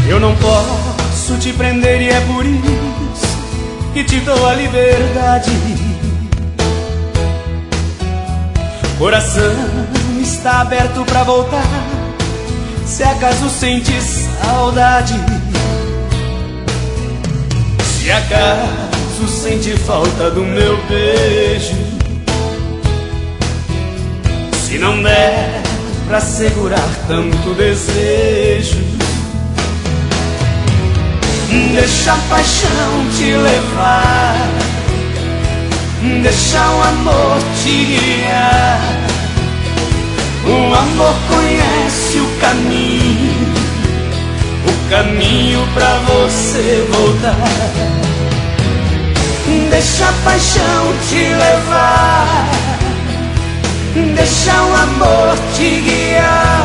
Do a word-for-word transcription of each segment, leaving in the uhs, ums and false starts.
Eu não posso te prender e é por isso que te dou a liberdade. Coração está aberto pra voltar, se acaso sente saudade. Se acaso sente falta do meu beijo, se não der pra segurar tanto desejo, deixa a paixão te levar, deixa o amor te guiar. O amor conhece o caminho, o caminho pra você voltar. Deixa a paixão te levar, deixa o amor te guiar.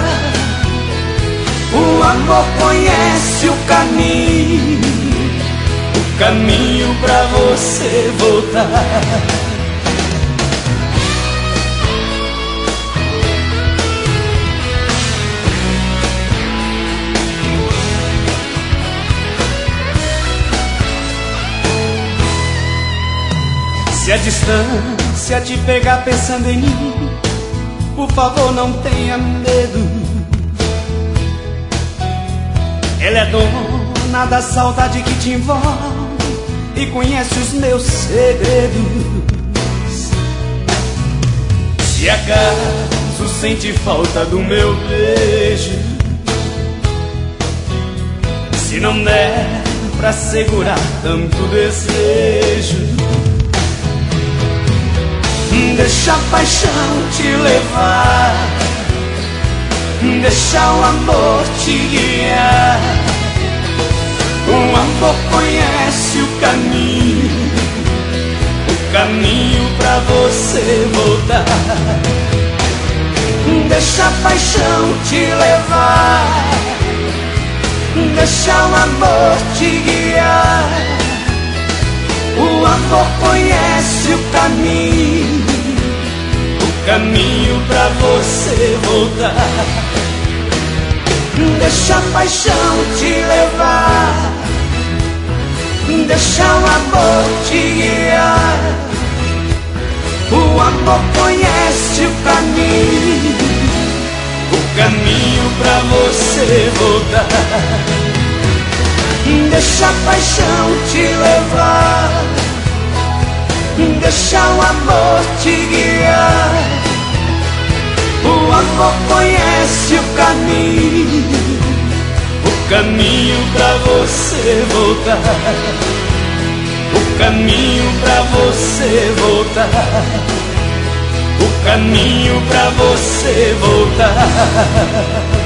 O amor conhece o caminho, o caminho pra você voltar. Se a distância te pegar pensando em mim, por favor não tenha medo. Ela é dona da saudade que te envolve e conhece os meus segredos. Se acaso sente falta do meu beijo, se não der pra segurar tanto desejo, deixa a paixão te levar, deixa o amor te guiar. O amor conhece o caminho, o caminho pra você voltar. Deixa a paixão te levar, deixa o amor te guiar. O amor conhece o caminho, o caminho pra você voltar. Deixa a paixão te levar, deixa o amor te guiar. O amor conhece o caminho, o caminho pra você voltar. Deixa a paixão te levar, deixa o amor te guiar. O amor conhece o caminho, o caminho pra você voltar. O caminho pra você voltar. O caminho pra você voltar.